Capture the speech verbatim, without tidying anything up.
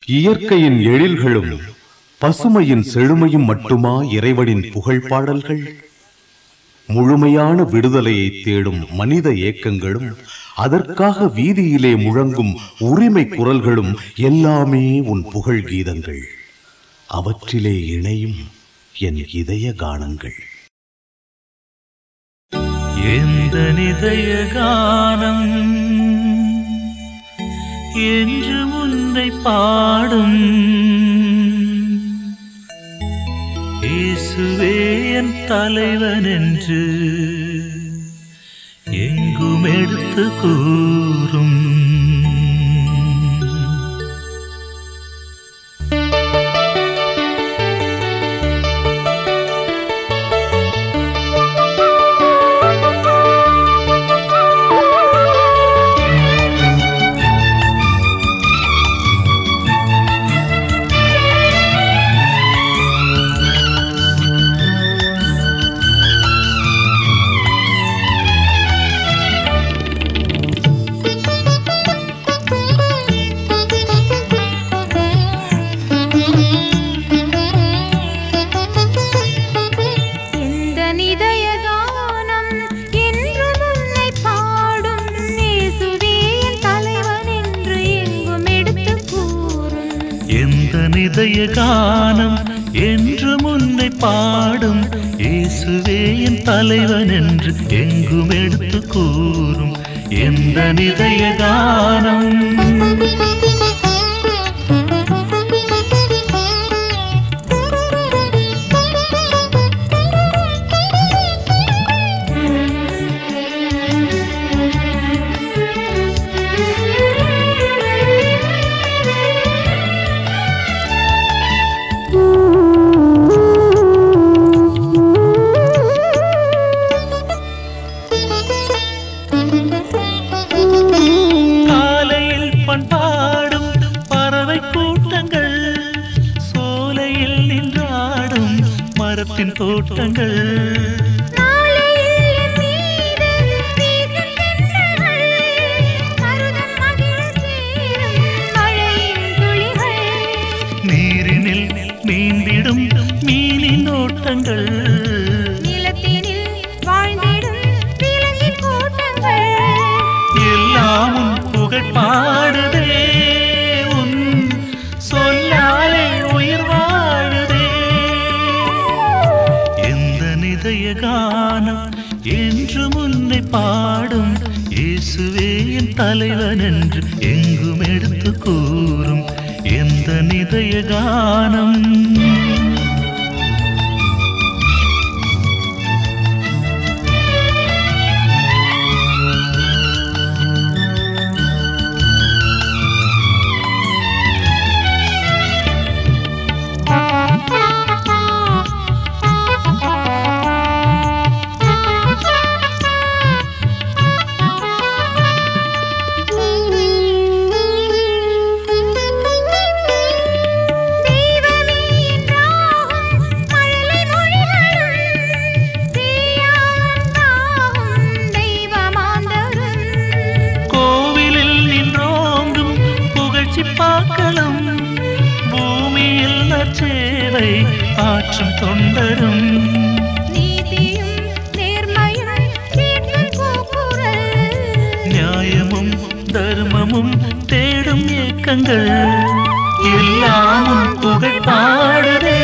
இயற்கையின் எழில்களும் பசுமையின் செழுமையும் மட்டுமா இறைவனின் புகழ் பாடல்கள்? முழுமையான விடுதலையை தேடும் மனித ஏக்கங்களும் அதற்காக வீதியிலே முழங்கும் உரிமை குரல்களும் எல்லாமே உன் புகழ் கீதங்கள். அவற்றிலே இணையும் என் இதய கானங்கள். எந்த இதய கானம் என்று உன்னை பாடும் இயேசுவே என் தலைவன் என்று எங்கும் எடுத்து கூறும். இதய கானம் என்று முன்னை பாடும் இயேசுவே என் தலைவன் என்று எங்கும் எடுத்து கூறும். எந்த இதய கானம் தோட்டங்கள் நீரினில் நீந்திடும் மீனின் ஓட்டங்கள் நிலத்தினில் வாழ்ந்திடும் விலங்கின் கூட்டங்கள் எல்லாம் உன் புகழ் பாடுதே. உன் சொல்லாலே உயிர் வாழுதே. இதய கானம் என்று முன்னை பாடும் இயேசுவே என் தலைவன் என்று எங்கும் எடுத்து கூறும். எந்த இதய கானம் பாக்களும் பூமியில் சேவை ஆற்றும் தொண்டரும் நீதியும் நேர்மையும் நியாயமும் தர்மமும் தேடும் இயக்கங்கள் எல்லாம் புகழ் பாடுதே.